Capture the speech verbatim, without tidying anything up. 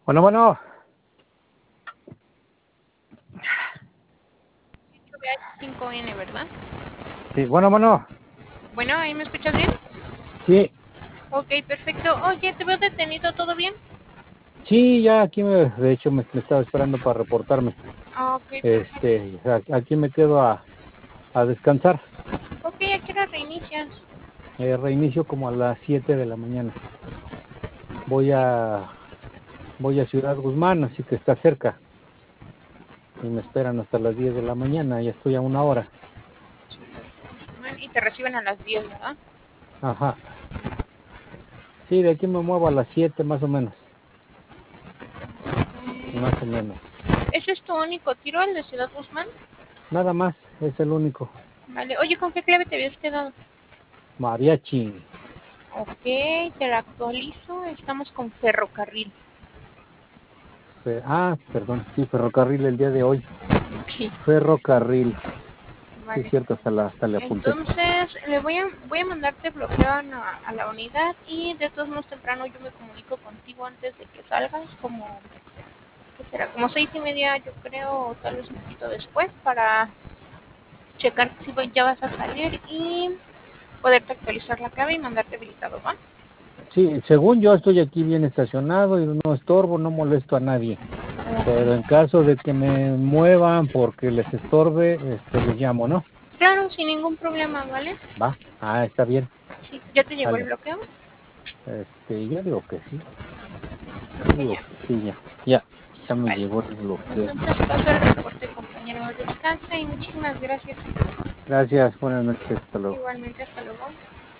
Bueno, bueno. cinco N, ¿verdad? Sí, bueno, bueno. Bueno, ¿ahí me escuchas bien? Sí, Ok, perfecto. Oye, ¿te veo detenido? ¿Todo bien? sí, ya aquí me, de hecho me, me estaba esperando para reportarme. Ok, perfecto. Este, a- aquí me quedo a, a descansar. Ok, ¿a qué hora reinicias? Eh, reinicio como a las siete de la mañana. Voy a, voy a Ciudad Guzmán, así que está cerca. Y me esperan hasta las diez de la mañana. Ya estoy a una hora. Y te reciben a las diez, ¿verdad? Ajá. Sí, de aquí me muevo a las siete más o menos. Más o menos. ¿Ese es tu único tiro, el de Ciudad Guzmán? Nada más, es el único. Vale. Oye, ¿con qué clave te habías quedado? Mariachi. Ok, te la actualizo. Estamos con ferrocarril. Fe- ah, perdón, sí, ferrocarril el día de hoy. Ok, Ferrocarril. Sí, es vale. cierto, hasta, la, hasta le apunté. Entonces, le voy a, voy a mandarte bloqueo a, la- a la unidad y de todos modos temprano yo me comunico contigo antes de que salgas, como, ¿qué será? Como seis y media yo creo, o tal vez un poquito después, para checar si ya vas a salir y poderte actualizar la clave y mandarte habilitado, ¿va? Sí, según yo estoy aquí bien estacionado y no estorbo, no molesto a nadie. Pero en caso de que me muevan porque les estorbe, este, les llamo, ¿no? Claro, sin ningún problema, ¿vale? Va. Ah, está bien. Sí, ¿ya te llegó el Vale. bloqueo? Este, yo digo que sí. Yo Ok, digo ya. que sí, ya. Ya, ya me Vale. llegó el bloqueo. Entonces paso el reporte, compañero. Descansa y muchísimas gracias. Gracias, buenas noches, hasta luego. Igualmente, hasta luego.